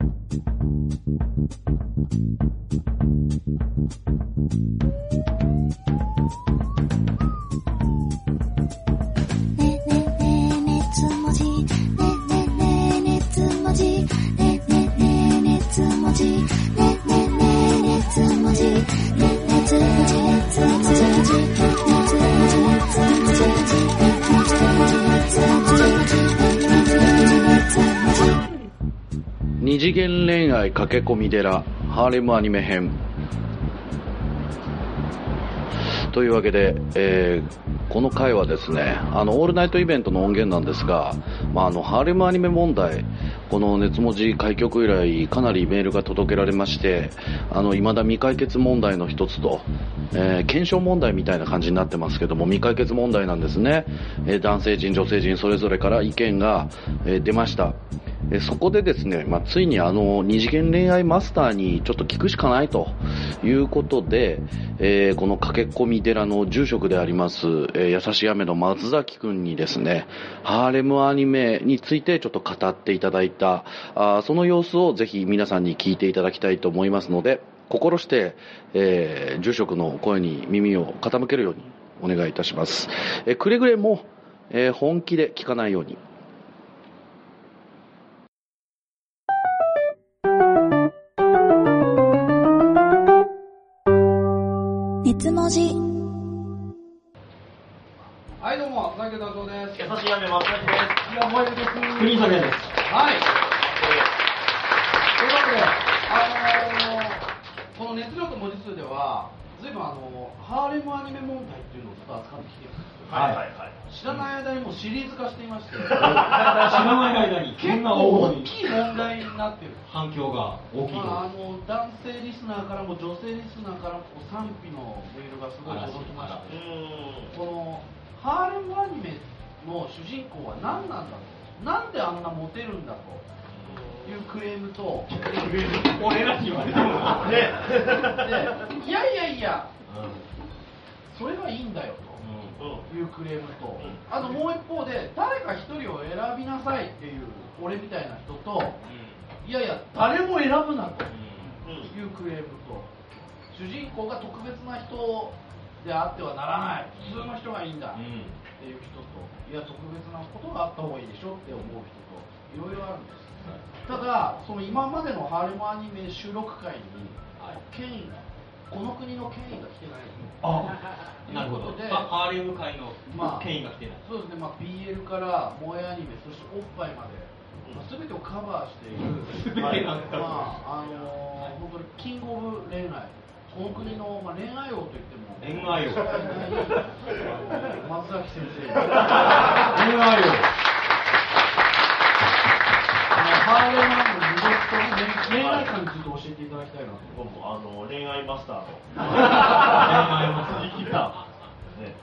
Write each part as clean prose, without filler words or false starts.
二次元恋愛駆け込み寺ハーレムアニメ編というわけで、この回はですね、オールナイトイベントの音源なんですが、ハーレムアニメ問題、この熱文字開局以来かなりメールが届けられまして、未だ未解決問題の一つと、検証問題みたいな感じになってますけども、未解決問題なんですね。男性陣女性陣それぞれから意見が、出ました。そこでですね、ついに二次元恋愛マスターにちょっと聞くしかないということで、この駆け込み寺の住職であります、優しい雨の松崎くんにですね、ハーレムアニメについてちょっと語っていただいた、その様子をぜひ皆さんに聞いていただきたいと思いますので、心して、住職の声に耳を傾けるようにお願いいたします。くれぐれも、本気で聞かないように。 熱文字。 はい、どうも、佐々木達夫です。 優しい雨松崎です。 いや、萌えです。 クリーンソメです。 はい。というわけで、この熱力文字数では、ずいぶんハーレムアニメ問題っていうのをずっと扱ってきてるんですよ。 はいはいはい。 知らない間にもうシリーズ化していまして、 知らない間に結構大きい問題になってる。 反響が大きいと。 男性リスナーからも女性リスナーからも賛否のメールがすごい届きまして、このハーレムアニメの主人公は何なんだと、なんであんなモテるんだというクレームと、 俺らに言われてもね、 いやいやいや、それがいいんだよというクレームと、もう一方で誰か一人を選びなさいっていう俺みたいな人と、いやいや誰も選ぶなというクレームと、主人公が特別な人であってはならない、普通の人がいいんだっていう人と、いや特別なことがあった方がいいでしょって思う人といろいろあるんです。ただその今までのハーレムアニメ収録会に権威が、この国の権威が来てない。 なるほど。ハーレム界の権威が来てない。 そうですね。BL から萌えアニメ、そしておっぱいまで、全てをカバーしている。本当にキングオブ恋愛、この国の恋愛王といっても恋愛王。 松崎先生。 恋愛王。 ハーレムアニメの魅力と恋愛観について教えていただきたいなと。 どうも恋愛マスターの恋愛マスター生きたね、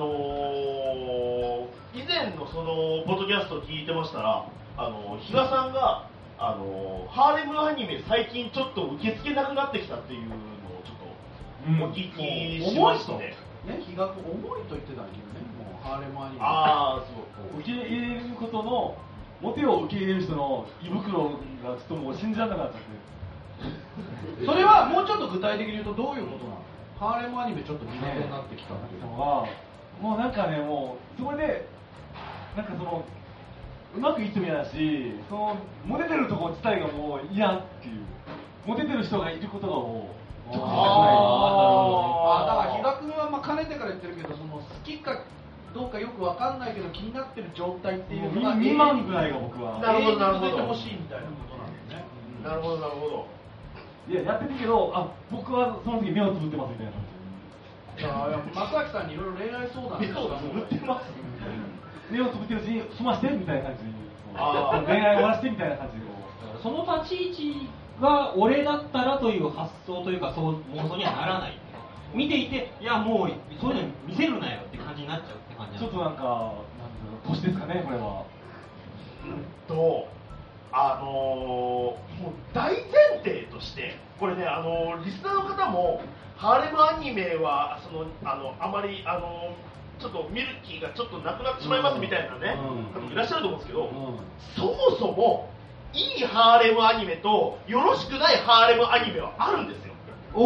以前のそのポッドキャストを聞いてましたら、比嘉さんがハーレムアニメ最近ちょっと受け付けなくなってきたっていうのをちょっとお聞きしましてね。 比嘉君重いと言ってたんだけどね、もうハーレムアニメ。 受け入れることのモテを受け入れる人の胃袋がちょっともう信じられなかったんで。 それはもうちょっと具体的に言うとどういうことなの？ハーレムアニメちょっと苦手になってきたっていうのは、 もうなんかね、もうそこでなんかそのうまくいっても嫌だし、そのモテてるところ自体がもう嫌っていう、モテてる人がいることがもう得意じゃない。 だから比嘉君はかねてから言ってるけど、その好きかどうかよくわかんないけど気になってる状態っていうのが未満ぐらいが僕はなるほどなるほど続いてほしいみたいなことなんですね。 なるほどなるほど。 いや、やってるけど、僕はその時目をつぶってますみたいな感じ。 松崎さんにいろいろ恋愛相談目をつぶってます。 目をつぶってるうちに済ましてみたいな感じで、恋愛終わらせてみたいな感じで、 その立ち位置が俺だったらという発想というか、そう妄想にはならない。見ていて、いやもうそういうの見せるなよって感じになっちゃうって感じ。 ちょっとなんか年ですかね、これは。 もう大前提としてこれね、リスナーの方もハーレムアニメはあまりちょっと見る気がちょっとなくなってしまいますみたいなね、いらっしゃると思うんですけど、そもそもいいハーレムアニメとよろしくないハーレムアニメはあるんですよ。僕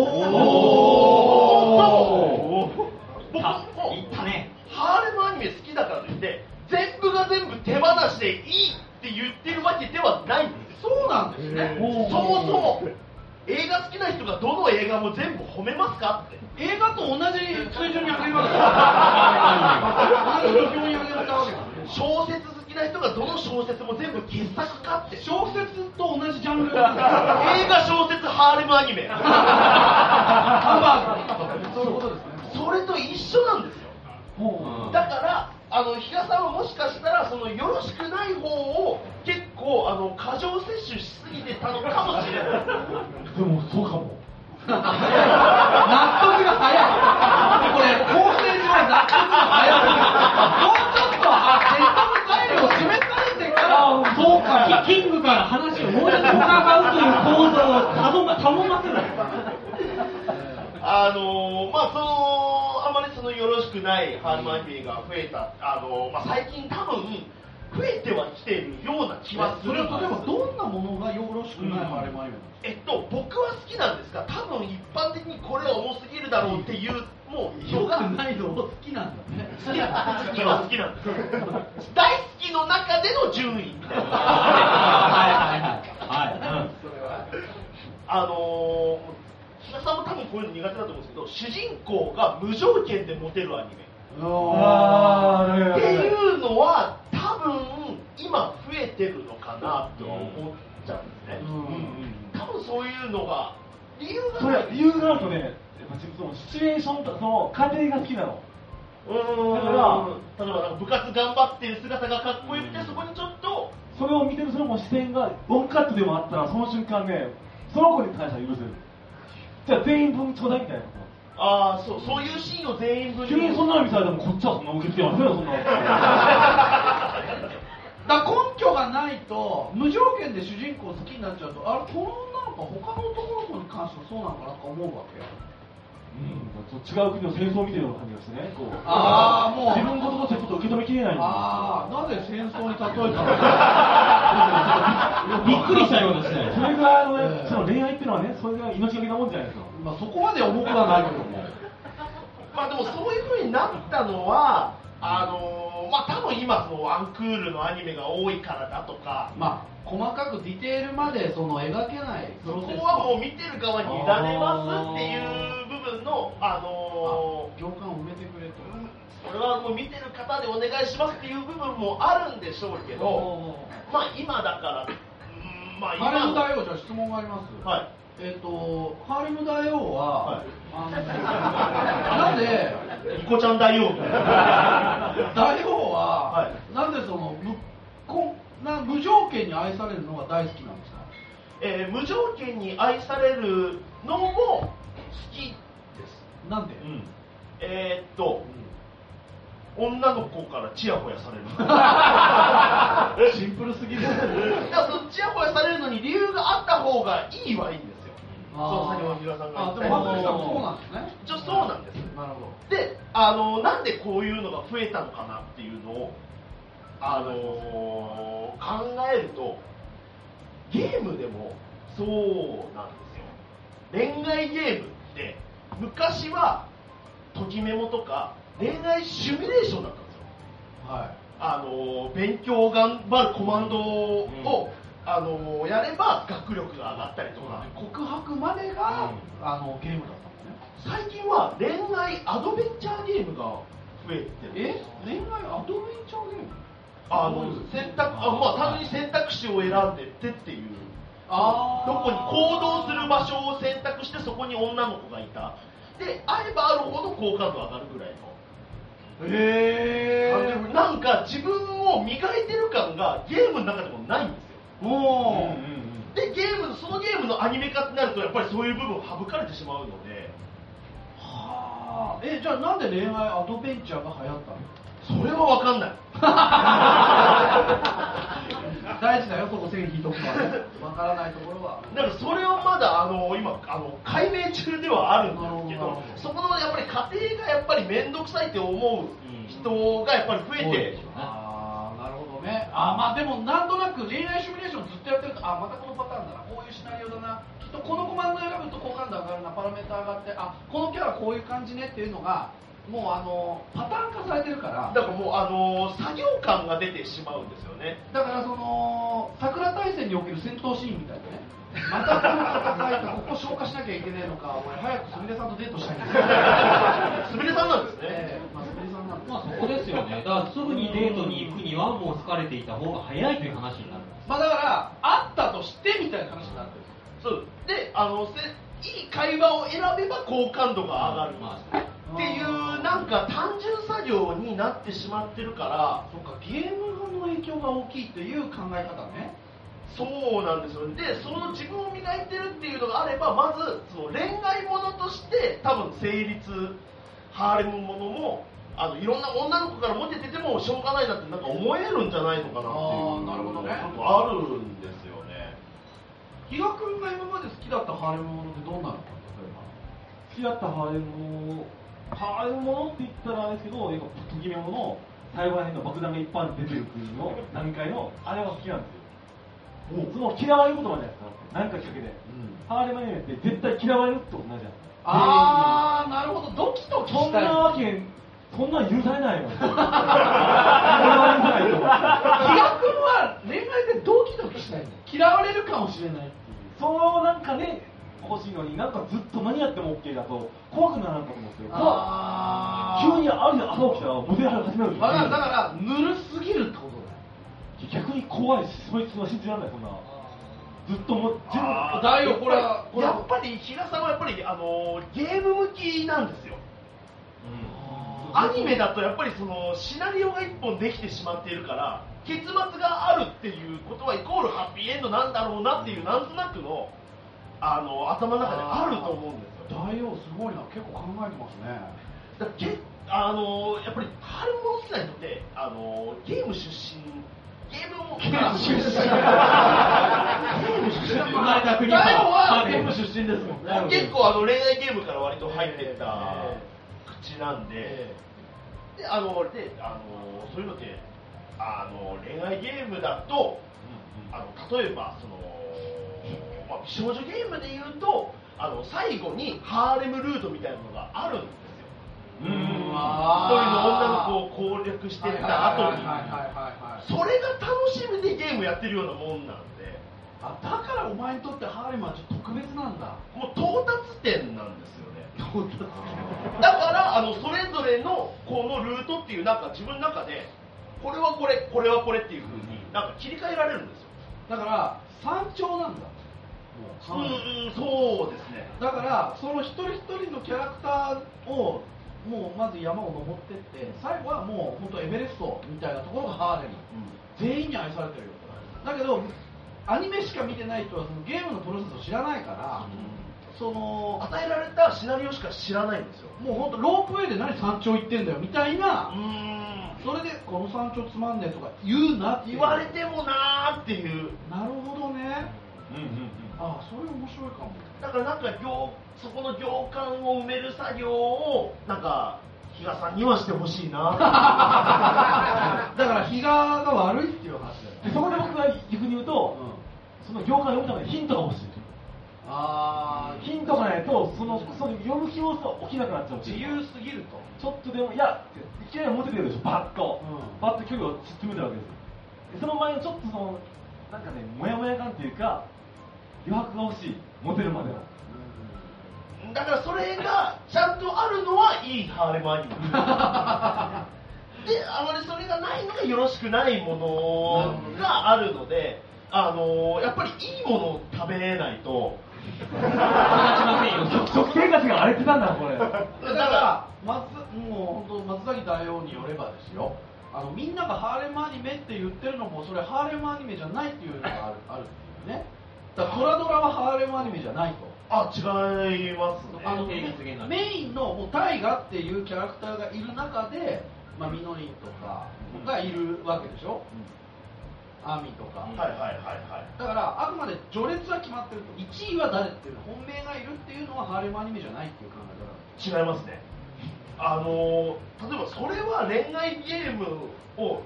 いったね。 ハーレムアニメ好きだからといって全部が全部手放しでいいって言ってるわけではないんですよ。 そうなんですね。 そもそも映画好きな人がどの映画も全部褒めますかって。 映画と同じ水準に上げるわけですよ。同じ土俵に上げたわけなんです。 小説好きな人がどの小説も全部傑作かって。 小説と同じジャンル。映映画、小説、ハーレムアニメ。 ハンバーグ。そういうことですね。 それと一緒なんですよ。だから比嘉さんはもしかしたらそのよろしくない方を結構過剰摂取しすぎてたのかもしれない。 でもそうかも。 納得が早い。これ構成上納得が早い。もうちょっと説得材料を示されてからそうかキングから話をもうちょっと伺うという構造を頼ませない。 あまりそのよろしくないハーレムアニメが増えた、最近多分増えてはきているような気はする。 それは例えばどんなものがよろしくないハーレムアニメなんですか？ 僕は好きなんですが、多分一般的にこれは重すぎるだろうっていうもうよくないのを好きなんだね。 好きは好きなんです大好きの中での順位みたいな。比嘉さんも多分こういうの苦手だと思うんですけど、主人公が無条件でモテるアニメっていうのは多分今増えてるのかなとは思っちゃうんですね。多分そういうのが理由があるとね、やっぱそのシチュエーションとかその家庭が好きなの。 だから例えばなんか部活頑張ってる姿がかっこよくて、そこにちょっとそれを見てるその視線がワンカットでもあったら、その瞬間ね、その子に関しては許せる。じゃあ全員分ちょうだいみたいな。 そういうシーンを全員分急にそんなの見されてもこっちはそんな受け付けませんよ、そんなの。 だから根拠がないと無条件で主人公好きになっちゃうと、あれこの女の子他の男の子に関してもそうなのかなと思うわけよ。 違う国の戦争を見てるような感じがしてね、こうもう自分事としてちょっと受け止めきれないんで。 なぜ戦争に例えたのびっくりしたようですね。 それぐらいのね、その恋愛っていうのはね、それが命がけなもんじゃないですか。 そこまで重くはないけども。 でもそういう風になったのは多分今そのワンクールのアニメが多いからだとか、 細かくディテールまでその描けないプロセス。 そこはもう見てる側に委ねますっていう部分の行間を埋めてくれと。 それはもう見てる方でお願いしますっていう部分もあるんでしょうけど、今だからハーレム大王、じゃあ質問があります。 はい。 ハーレム大王は、なんでニコちゃん大王みたいな大王は、なんでその無条件に愛されるのが大好きなんですか？ 無条件に愛されるのも好きです。 なんで？ 女の子からチヤホヤされるシンプルすぎる。だからそのチヤホヤされるのに理由があった方がいいはいいんですよ。その先ほど比嘉さんが言ったように。 でも松崎さんもそうなんですね。 そうなんです。 なるほど。 で、なんでこういうのが増えたのかなっていうのを考えると、ゲームでもそうなんですよ。恋愛ゲームって昔はときメモとか恋愛シミュレーションだったんですよ。勉強頑張るコマンドを、やれば学力が上がったりとか、 告白までが、ゲームだったんですね。 最近は恋愛アドベンチャーゲームが増えてる。 恋愛アドベンチャーゲーム？ 単純に選択肢を選んでってっていう、どこに行動する場所を選択してそこに女の子がいた。で、会えばあるほど好感度上がるぐらいの。なんか自分を磨いてる感がゲームの中でもないんですよ。で、そのゲームのアニメ化ってなるとやっぱりそういう部分省かれてしまうので。 じゃあなんで恋愛アドベンチャーが流行ったの？ それは分かんない。 大事だよ、そこ線引いとくのはね。分からないところは。 だからそれはまだ今解明中ではあるんですけど、そこのやっぱり家庭がやっぱり面倒くさいって思う人がやっぱり増えて、 なるほどね。 まあでもなんとなく恋愛シミュレーションずっとやってると、またこのパターンだな、こういうシナリオだな、きっとこのコマンド選ぶと好感度上がるな、パラメータ上がって、このキャラこういう感じねっていうのがもうパターン化されてるから、 だからもう作業感が出てしまうんですよね。 だから桜大戦における戦闘シーンみたいなね、またこの戦いとここ消化しなきゃいけねえのか、俺早くすみれさんとデートしたいんですよ。 すみれさんなんですね。 すみれさんなんです。 まあそこですよね。だからすぐにデートに行くにはもう疲れていた方が早いという話になる。 だから会ったとしてみたいな話になってる。 そうでいい会話を選べば好感度が上がるっていうなんか単純作業になってしまってるから、 そっか、ゲームの影響が大きいっていう考え方ね。 そうなんですよ。でその自分を磨いてるっていうのがあれば、まずその恋愛ものとして多分成立、ハーレムものもいろんな女の子からモテててもしょうがないなってなんか思えるんじゃないのかなっていうなるほどね、 ちょっとあるんですよね。 比嘉君が今まで好きだったハーレムものってどんなのか、 好きだったハーレムものって言ったらあれですけど、ときめもの最後ら辺の爆弾がいっぱい出てる国の段階のあれは好きなんですよ。その嫌われることまでじゃないですか、なんかきっかけで、ハーレムアニメって絶対嫌われるってことなんじゃないですか。 なるほど、ドキドキそんしたい。 なわけ、そんなん許されないよ。比嘉君は恋愛でドキドキしたいの。嫌われるかもしれないっていう。 そのなんかね、欲しいのに、なんかずっと何やっても OK だと怖くならんかと思うんですよ。急にある日朝起きたらモデル始めるんですよ。 だからぬるすぎるってことだよ。 逆に怖いし、そいつは信じられない、そんな。ずっとも全部だよ、これやっぱり比嘉さんはやっぱりゲーム向きなんですよ。アニメだとやっぱりそのシナリオが一本できてしまっているから、結末があるっていうことはイコールハッピーエンドなんだろうなっていうなんとなくの頭の中であると思うんですよ。 大王すごいな、結構考えてますね。 だやっぱりハーレムもの好きな人ってゲーム出身、ゲーム生まれた国大王はゲームゲーム出身ですもんね。 結構恋愛ゲームから割と入ってった口なんで、そういうのって恋愛ゲームだと、例えば美少女ゲームでいうと最後にハーレムルートみたいなのがあるんですよ。一人の女の子を攻略してった後にそれが楽しみでゲームやってるようなもんなんで、 だからお前にとってハーレムはちょっと特別なんだ。 もう到達点なんですよね。だからそれぞれのこのルートっていうなんか自分の中でこれはこれ、これはこれっていう風になんか切り替えられるんですよ。 だから山頂なんだ。 そうですね。 だからその一人一人のキャラクターをもうまず山を登ってって最後はもう本当エベレストみたいなところがハーレム、全員に愛されてるよ。だけどアニメしか見てない人はそのゲームのプロセスを知らないから、その与えられたシナリオしか知らないんですよ。 もう本当ロープウェイで何山頂行ってんだよみたいな、それでこの山頂つまんねえとか言うなって言われてもなーっていう。 なるほどね。それ面白いかも。 だからなんかそこの行間を埋める作業をなんか比嘉さんにはしてほしいなだから比嘉が悪いっていう話だよね。 そこで僕が逆に言うと、その行間を読むためにヒントが欲しい。ヒントがないとその読む気持ちが起きなくなっちゃう。 自由すぎると。 ちょっとでもいきなりモテてるでしょ、バッと距離を詰めてるわけですよ。その前にちょっとなんかね、モヤモヤ感っていうか余白が欲しい、モテるまでは。 だからそれがちゃんとあるのはいいハーレムアニメで、あまりそれがないのがよろしくないものがあるので、やっぱりいいものを食べれないと食生活が荒れてたんだこれ。 だからもう本当松崎大王によればですよ、みんながハーレムアニメって言ってるのもそれハーレムアニメじゃないっていうのがあるっていうね。だからトラドラはハーレムアニメじゃないと。 違いますね。 メインのもうタイガっていうキャラクターがいる中で、ミノリンとかがいるわけでしょ、アーミーとか。だからあくまで序列は決まってると、1位は誰っていうの本命がいるっていうのはハーレムアニメじゃないっていう考え方。 違いますね。 例えばそれは恋愛ゲームを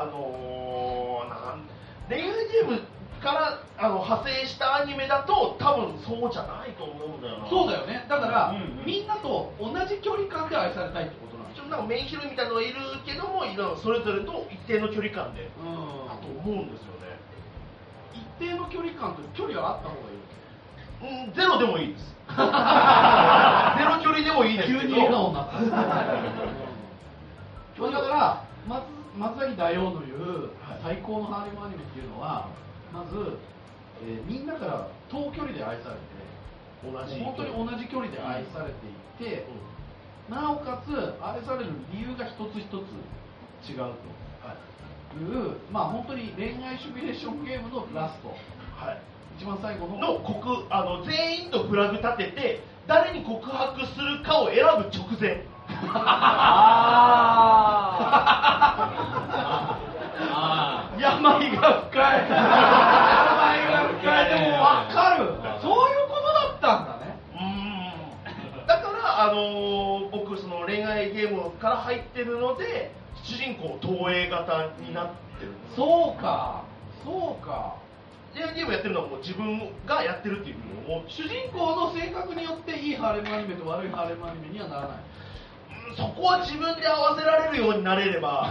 恋愛ゲームから派生したアニメだと多分そうじゃないと思うんだよな。 そうだよね。だから、みんなと同じ距離感で愛されたいってことなんでしょ。 なんかメインヒロインみたいなのがいるけども、それぞれと一定の距離感でだと思うんですよね。 一定の距離感と距離はあった方がいい。 ゼロでもいいです。ゼロ距離でもいいですけど。 急に笑顔になった。だから松崎大王の言う最高のハーレムアニメっていうのは、まず、みんなから遠距離で愛されて、本当に同じ距離で愛されていて、なおかつ愛される理由が一つ一つ違うという、本当に恋愛シミュレーションゲームのラスト、一番最後の全員とフラグ立てて誰に告白するかを選ぶ直前。 病が深い。病が深い。でも分かる。そういうことだったんだね。 だから僕その恋愛ゲームから入ってるので主人公投影型になってる。 そうか。そうか。 恋愛ゲームやってるのはもう自分がやってるっていうふうに思う。 主人公の性格によっていいハーレムアニメと悪いハーレムアニメにはならない。 そこは自分で合わせられるようになれれば。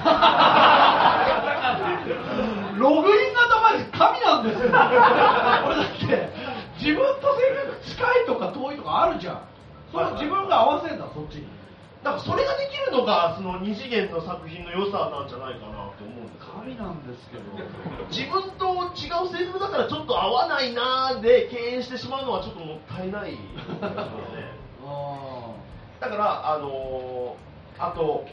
ログイン型マジ神なんですよ。俺だって自分と性格近いとか遠いとかあるじゃん。それを自分が合わせんだ、そっちに。 だからそれができるのがその二次元の作品の良さなんじゃないかなと思うんですよ。 神なんですけど。 自分と違う性格だからちょっと合わないなーで敬遠してしまうのはちょっともったいないですよね。だからあと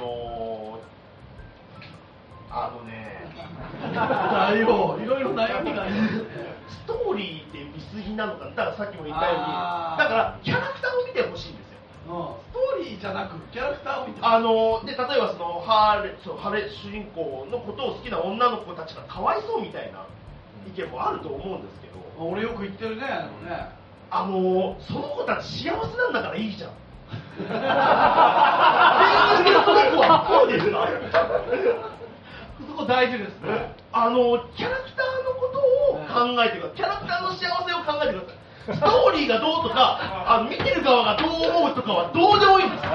大王いろいろ悩みがありますね。 ストーリーって見すぎなのかな。だからさっきも言ったように、だからキャラクターを見てほしいんですよ。 ストーリーじゃなくキャラクターを見てで例えばその主人公のことを好きな女の子たちがかわいそうみたいな意見もあると思うんですけど、 俺よく言ってるね。 その子たち幸せなんだからいいじゃん。恋愛してる子はこうですか。 そこ大事ですね。 キャラクターのことを考えてください。キャラクターの幸せを考えてください。ストーリーがどうとか見てる側がどう思うとかはどうでもいいんです。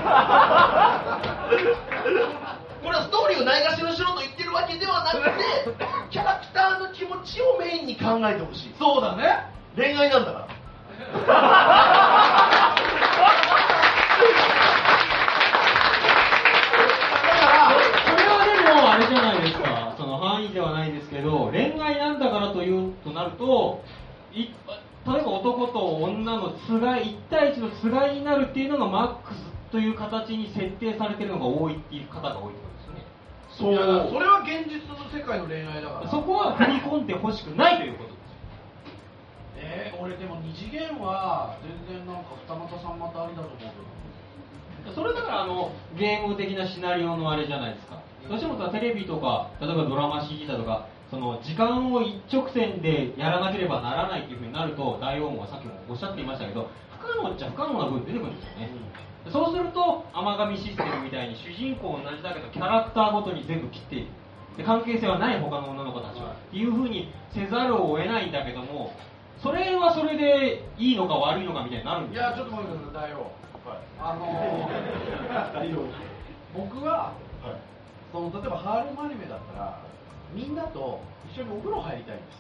これはストーリーをないがしろにしろと言ってるわけではなくて、キャラクターの気持ちをメインに考えてほしい。 そうだね。 恋愛なんだから。 それはでもあれじゃないですか。その範囲ではないですけど、恋愛なんだからとなると、例えば男と女のつがい、1対1のつがいになるっていうのがマックスという形に設定されているのが多いっていう方が多いってことですね。 それは現実の世界の恋愛だから。そこは振り込んでほしくないということです。 俺でも二次元は全然なんか二股三股ありだと思うけど。 それだからゲーム的なシナリオのあれじゃないですか。どうしてもテレビとか例えばドラマ CG だとかその時間を一直線でやらなければならないっていうふうになると、大王もさっきもおっしゃっていましたけど、不可能っちゃ不可能な部分出てくるんですよね。そうすると甘神システムみたいに主人公同じだけどキャラクターごとに全部切っている。で関係性はない他の女の子たちはっていうふうにせざるを得ないんだけども、それはそれでいいのか悪いのかみたいになるんですよ。 いやちょっと待ってください、大王。僕は、その例えばハーレムアニメだったらみんなと一緒にお風呂入りたいんです。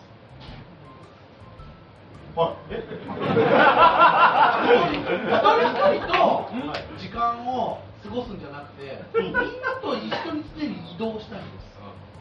一人と時間を過ごすんじゃなくて、みんなと一緒に常に移動したいんです。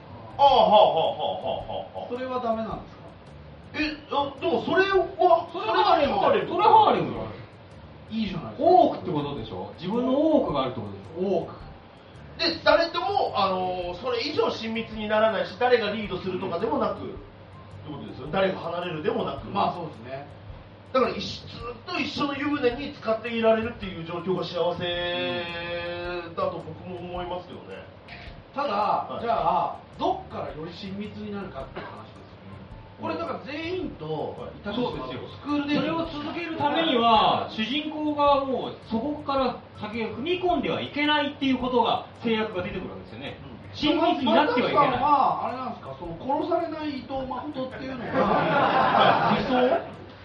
それはダメなんですか？ でもそれはハーレムいいじゃないですか。 多くってことでしょ。自分の多くがあるってことでしょ。 多くで誰ともそれ以上親密にならないし、誰がリードするとかでもなくってことですよ。誰が離れるでもなく。 まあそうですね。 だからずっと一緒の湯船に使っていられるっていう状況が幸せだと僕も思いますけどね。 ただ、じゃあどっからより親密になるかっていう話ですよ。 これだから全員とそうですよ。 スクールでそれを続けるためには主人公がもうそこから先へ踏み込んではいけないっていうことが制約が出てくるわけですよね。親密になってはいけない。 まああれなんですか、その殺されない伊藤誠っていうのが理想？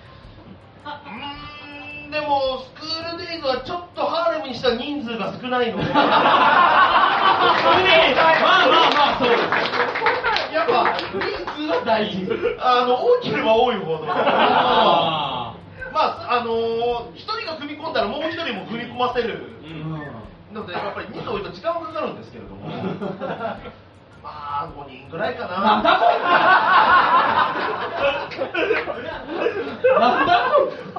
でもスクールデイズはちょっとハーレムにしたら人数が少ないのでまあそうです。 やっぱ人数が大事。 多ければ多いほど。 あ一人が踏み込んだらもう一人も踏み込ませる。なのでやっぱり人数多いと時間はかかるんですけれども。まあ5人ぐらいかな。 なんだこいつ。なんだこいつ。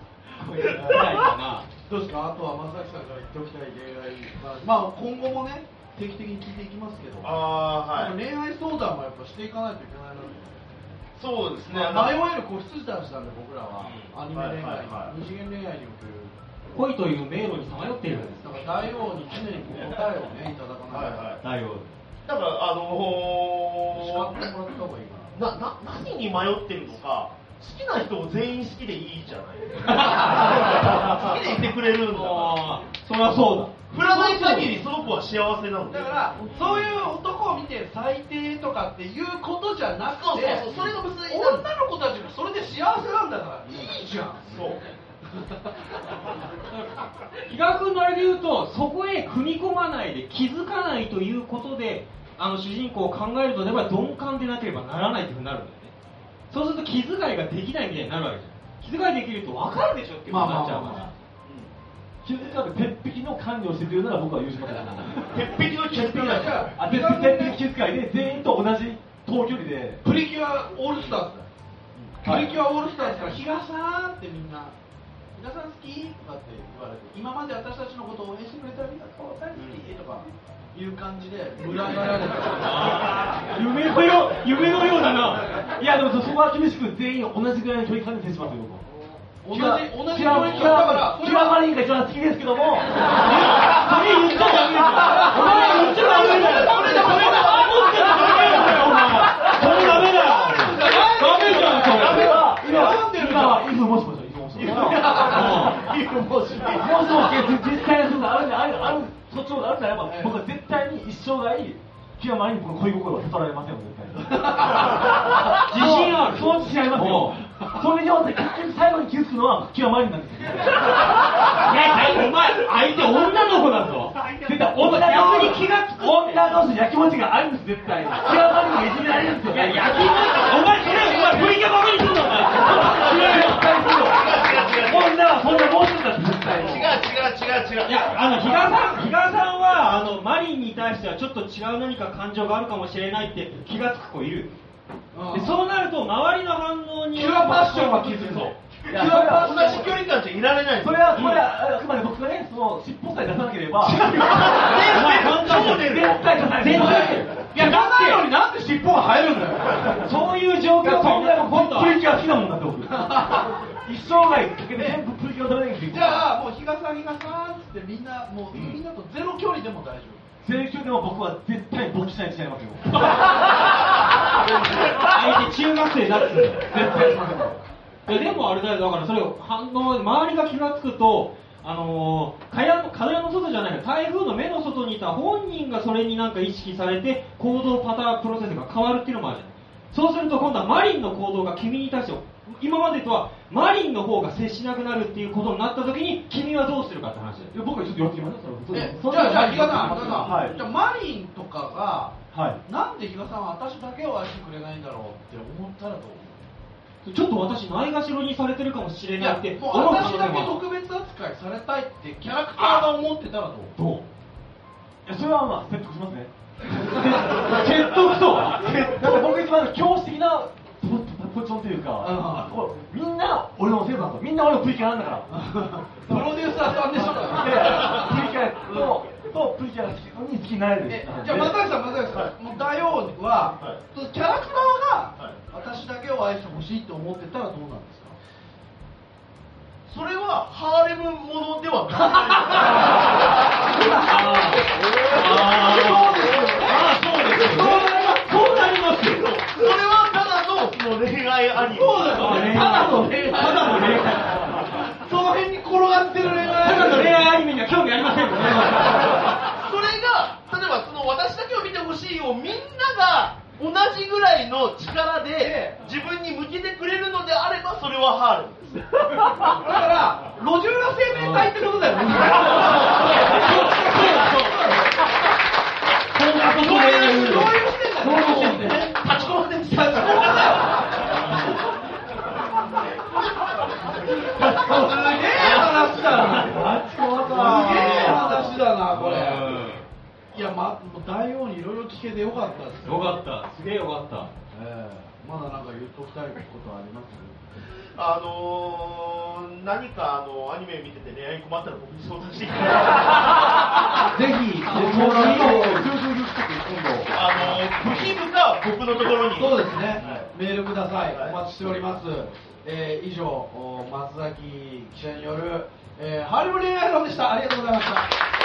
どうですか。あとは正木さんから言っておきたい恋愛、まあ今後もね定期的に聞いていきますけど、 はい、 恋愛相談もやっぱしていかないといけないので、 そうですね、 迷える子羊たちなんで僕らは、アニメ恋愛、二次元恋愛における恋という迷路にさまよっているんです。 だから大王に常に答えをねいただかないと、 大王だから叱ってもらった方がいいかな。 何に迷ってるのか、好きな人を全員好きでいいじゃない好きでいてくれるんだからそりゃそうだ。 振らない限りその子は幸せなので、 だからそういう男を見て最低とかっていうことじゃなくて、 それが別に女の子たちがそれで幸せなんだからいいじゃん。 そう比嘉君のあれで言うと、そこへ踏み込まないで気づかないということで主人公を考えると、やっぱり鈍感でなければならないというふうになるんだよね。そうすると気遣いができないみたいになるわけじゃん。気遣いできると分かるでしょっていうことになっちゃうから、 気づかず鉄壁の管理をしてくれるなら僕は許しません。 鉄壁の気遣いだ。 鉄壁気遣いで全員と同じ等距離でプリキュアオールスターズだ。プリキュアオールスターズから比嘉さんってみんな比嘉さん好きとかって言われて、今まで私たちのことを応援してくれてありがとう大好きとかいう感じで群がられて夢のようだな。 いやでもそこは厳しく全員同じぐらいの距離感で接しますよ。 同じ距離感だからキラマリンが一番好きですけどもそれ言っちゃダメだよ。それ言っちゃダメだよ。それダメだよ。それダメだよ。ダメじゃん。それ今はイフもしもしイフもしもし実際の人があるそっちのがあるならば、僕は絶対に一生涯極まりにこの恋心は悟られませんよ、絶対に。 自信ある。 その自信ありますよ。それによって結局最後に気づくのは極まりなんですよ。 いや、お前相手女の子だぞ。 絶対女逆に気がつく。 女同士やきもちがあるんです、絶対に。極まりにいじめられるんですよ。 いや、やきもち、お前それプリキュアバカにするの女はそんなもんするんだって、絶対に。 違う。 いや、比嘉さんはマリンに対してはちょっと違う何か感情があるかもしれないって気がつく子いる。でそうなると周りの反応にキュアパッションは気づくぞ。 同じ距離感じゃいられない。 それはあくまで僕がね、その尻尾さえ出さなければ。 お前本当に絶対出さない。絶対。 いや、だからよりなんで尻尾が生えるんだよ。 そういう状況そんなのプリキュア好きなもんだって僕。一生涯かけて全部プリキュア食べなきゃいけない。 じゃあもう比嘉さんっつってみんなもうみんなとゼロ距離でも大丈夫。 ゼロ距離でも僕は絶対に勃起しないにしちゃいますよ。 相手中学生だっつうの。 絶対しません。 でもあれだよ、だからそれを周りが気がつくと、蚊帳の外じゃないか、台風の目の外にいた本人がそれになんか意識されて行動パターンプロセスが変わるっていうのもあるじゃない。そうすると今度はマリンの行動が君に対して今までとはマリンの方が接しなくなるっていうことになった時に君はどうするかって話だよ。 僕はちょっと寄ってきますよ。 じゃあ比嘉さん、 はい、 じゃあマリンとかが、 はい、 なんで比嘉さんは私だけを愛してくれないんだろうって思ったらどう？ ちょっと私ないがしろにされてるかもしれないってもう私だけ特別扱いされたいってキャラクターが思ってたらどう？ いやそれはまあ説得しますね。説得とは僕一番教師的なポジションというか、みんな俺の生徒だと、みんな俺のプリキュアなんだからプロデューサーさんでしょ。 プリキュアとプリキュアに好きになれる。 じゃあ松崎さん、もう大王は、キャラクターが私だけを愛してほしいと思ってたらどうなんですか？ それはハーレムものではそうなりますよ。 それはただのもの恋愛アニメ。 そうだよね。ただの恋愛。 ただの恋愛。 その辺に転がってる恋愛。 ただの恋愛アニメには興味ありませんよね。 それが、例えばその私だけを見てほしいをみんなが同じぐらいの力で自分に向けてくれるのであればそれはハーレムです。 だから路地裏生命体ってことだよね。そういう視点だね。立ちこまって立ちこまだよ。すげえ話だな。すげえ話だなこれ。いや大王にいろいろ聞けてよかったです。 よかった。すげえよかった。 まだなんか言っときたいことあります？ 何かアニメ見てて恋愛に困ったら僕に相談してください。 ぜひ相談を部品か僕のところに。 そうですね、メールください。お待ちしております。以上松崎記者による、ハーレム恋愛論でした。ありがとうございました。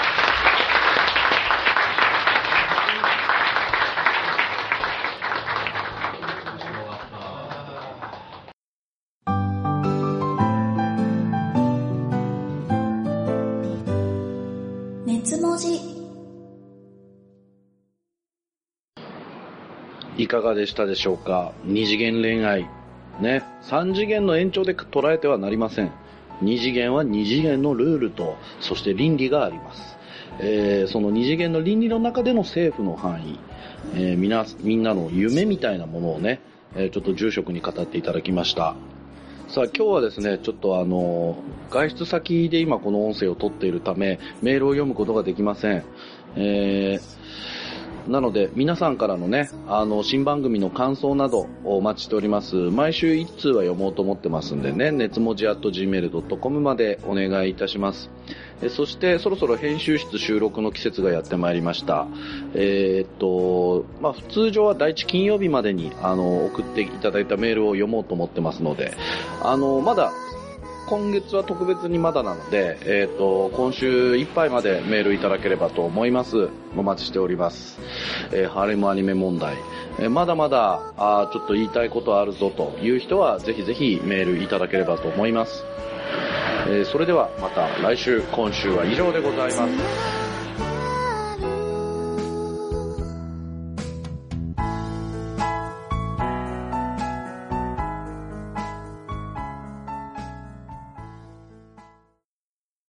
熱文字。 いかがでしたでしょうか。二次元恋愛ね、3次元の延長で捉えてはなりません。2次元は2次元のルールとそして倫理があります。その2次元の倫理の中での政府の範囲、みんなの夢みたいなものをね、ちょっと住職に語っていただきました。さあ今日はですね、ちょっと外出先で今この音声を取っているためメールを読むことができません。なので皆さんからのね、新番組の感想などをお待ちしております。毎週1通は読もうと思ってますんでね、熱文字@gmail.com までお願いいたします。そしてそろそろ編集室収録の季節がやってまいりました。通常は第1金曜日までに送っていただいたメールを読もうと思ってますので、まだ今月は特別にまだなので、今週いっぱいまでメールいただければと思います。お待ちしております。ハーレムアニメ問題、まだまだちょっと言いたいことあるぞという人はぜひぜひメールいただければと思います。それではまた来週、今週は以上でございます。